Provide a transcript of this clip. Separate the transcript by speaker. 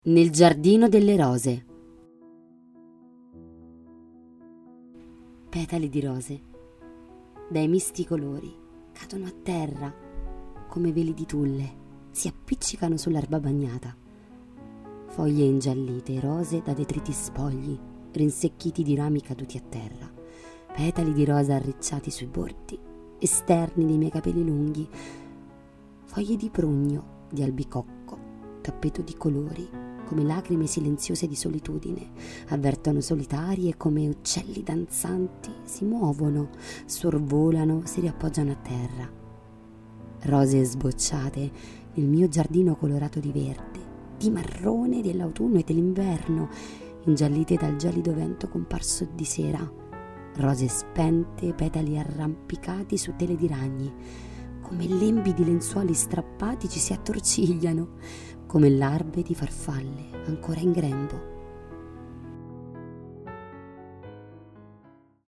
Speaker 1: Nel giardino delle rose. Petali di rose, dai misti colori, cadono a terra come veli di tulle, si appiccicano sull'erba bagnata. Foglie ingiallite, rose da detriti spogli, rinsecchiti di rami caduti a terra. Petali di rosa arricciati sui bordi esterni dei miei capelli lunghi. Foglie di prugno, di albicocco, tappeto di colori, come lacrime silenziose di solitudine, avvertono solitari e come uccelli danzanti si muovono, sorvolano, si riappoggiano a terra. Rose sbocciate nel mio giardino colorato di verde, di marrone dell'autunno e dell'inverno, ingiallite dal gelido vento comparso di sera. Rose spente, petali arrampicati su tele di ragni, come lembi di lenzuoli strappati ci si attorcigliano, come larve di farfalle ancora in grembo.